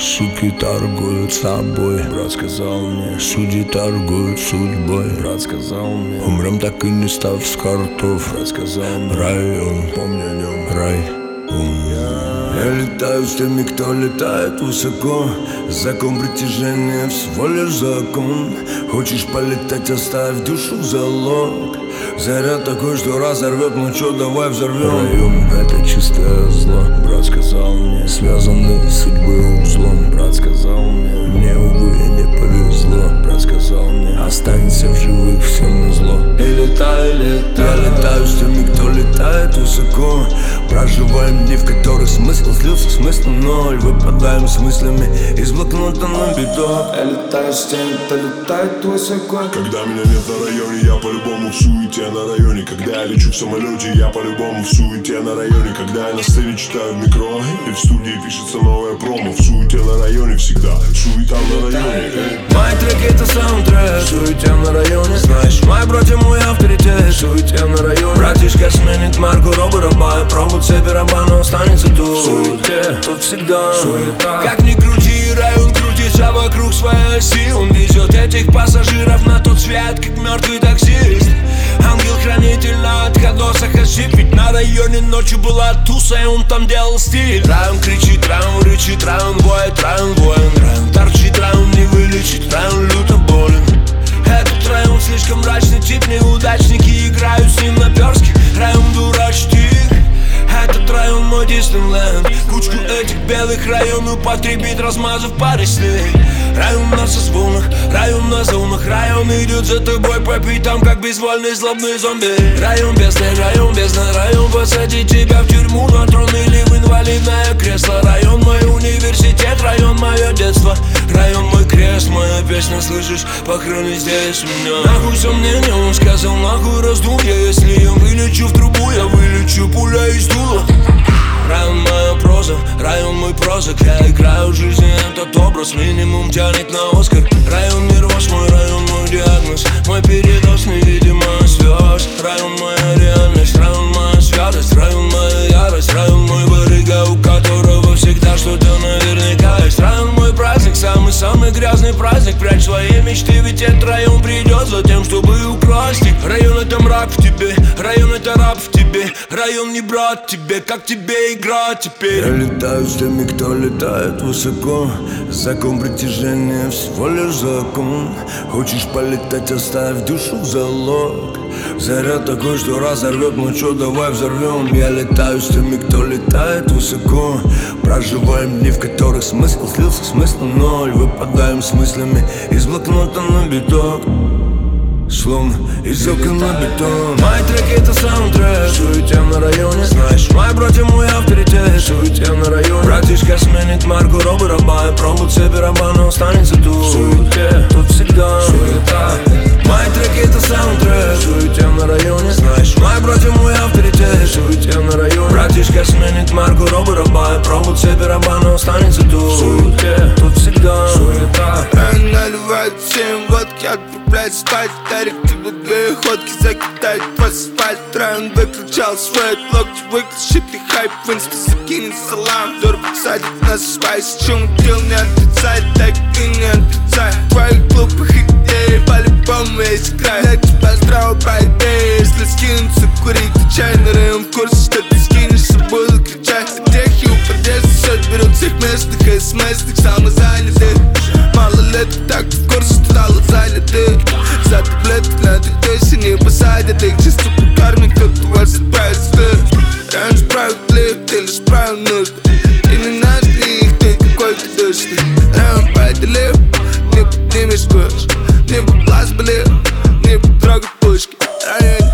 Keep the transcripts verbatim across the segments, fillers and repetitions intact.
суки торгуют собой. Брат сказал мне, судьи торгуют судьбой. Брат сказал мне, умрем так и не став с картов. Брат сказал мне, район, помни о нем, рай. Я летаю с теми, кто летает высоко. Закон притяжения всего лишь закон. Хочешь полетать, оставь душу в залог. Заряд такой, что разорвет, ну чё, давай взорвем. Район — это чистое зло. Брат сказал мне, связаны судьбой узлом. Брат сказал мне, мне, увы, не повезло. Брат сказал мне, останется в живых всем назло. И летаю, летаю, я летаю с теми, кто летает высоко. Проживаем дни, в которых смысл слился, смысл ноль. Выпадаем с мыслями из блокнота на биток. Я летаю с теми, кто летает высоко. Когда меня нет на районе, я по-любому в суете на районе. Когда я лечу в самолете, я по-любому в суете на районе. Когда я на сцене читаю в микро и в студии пишется новая промо. В суете на районе всегда, суета на районе. Мои треки — это саундтрек, суете на районе. Знаешь, мои братья — мой авторитет, суете на районе. Братишка сменит марку Робы Раба, пробует себе раба, но останется тут. В суете, тут всегда суета. Как ни крути, район крутится вокруг своей оси. Он везет этих пассажиров на тот свет, как мертвый таксист. Ангел-хранитель на отходосах ошиб. Ведь на районе ночью была туса, и он там делал стиль. Район кричит, район рычит, район воет, район воин. Район торчит, район не вылечит, район люто болен. Этот район слишком мрачный тип, неудачники, играю с ним наперстки. Район дурачит их. Этот район мой Диснейленд. Кучку этих белых район употребит, размазав парой снег. Район на созвонах, район на зонах. Район идет за тобой по пятам, как безвольный злобный зомби. Район бездны, район бездна. Район посадит тебя в тюрьму, на трон или в инвалидное кресло. Район мой университет, район мое детство. Район мой крест, моя песня, слышишь, похорони здесь меня. Нахуй сомнения, он сказал, нахуй раздумья. Если я вылечу в трубу, я вылечу пуля из дула. Район моя проза, район мой прозак. Я играю в жизни этот образ, минимум тянет на Оскар. Район мир восьмой, район мой диагноз. Мой передоз, невидимая звезд. Район моя реальность, район моя святость. Район моя ярость, район мой барыга, у которого всегда что-то наверняка есть. Район мой праздник, самый-самый грязный праздник. Прячь свои мечты, ведь этот район придет за тем, чтобы украсть их. Район — это мрак в тебе, район — это раб в тебе. Район не брат тебе, как тебе играть теперь? Я летаю с теми, кто летает высоко. Закон притяжения всего лишь закон. Хочешь полетать, оставь душу в залог. Заряд такой, что разорвет, ну чё, давай взорвем. Я летаю с теми, кто летает высоко. Проживаем дни, в которых смысл слился, смысл ноль. Выпадаем с мыслями из блокнота на биток. Словно из окон на бетон. Мои треки — это саундтрек, суете на районе. Знаешь, мои братья — мой авторитет, суете на районе. Братишка сменит марку Робы Раба, пробует себе раба, но останется тут. В суете, тут всегда суета. Мои треки — это саундтрек, суете на районе. Знаешь, мои братья — мой авторитет, суете на районе. Братишка сменит марку Робы Раба, пробует себе раба, но останется тут. В суете, тут всегда суета. Наливают всем водки, отправляют спать. Дарик тебе две ходки, закидает в асфальт. Район выключал свой локти, выключит и хайп. В инста закинет салам, дорог садит на спайс. Чем дел не отрицай, так и не отрицай. Твоих глупых идей по-любому есть край. Я тебя здраво по идее, если скинуться курить. Чайный район в курсе, что ты скинешься, буду кричать. Грехи у подъезда, все берут всех местных и смс-ных, самозанятых. Мало лет, так в курсе, что стало занятых. За таблеток на ты точно не посадят их. Чисто по карме, кто-то вас отправит в дыр. Район справедлив, ты лишь правил нужды. Ты не наш их, ты какой-то душный. Район поделив, не поднимешь курс. Не по глаз болел, не потрогать пушки. Район.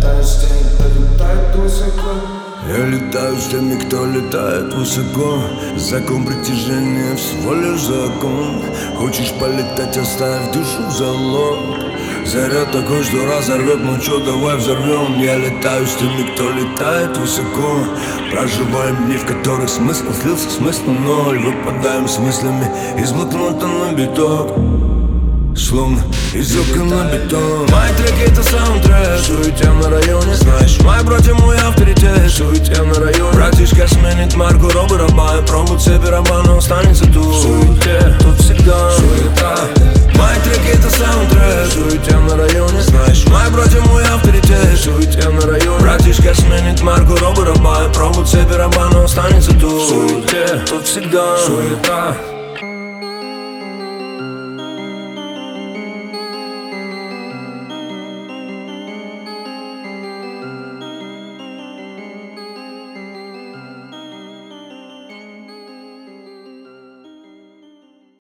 Я летаю с теми, кто летает высоко. Закон притяжения всего лишь закон. Хочешь полетать, оставь душу в залог. Заряд такой, что разорвет, ну чё, давай взорвем. Я летаю с теми, кто летает высоко. Проживаем дни, в которых смысл слился, смысл ноль. Выпадаем с мыслями из блокнота на биток. словно из окон на бетон. Мои треки это саундтрек, суетя на районе. Знаешь, мои братья мой авторитет, суетя на районе. Братишка сменит марку, робы раба. И пробует себе раба, но останется тут. В суете, тут всегда суета. Мои треки это саундтрек, суетя на районе. Знаешь, мои братья мой авторитет, суетя на районе. Братишка сменит марку, робы раба. И пробует себе раба, но останется тут. В суете, тут всегда суета.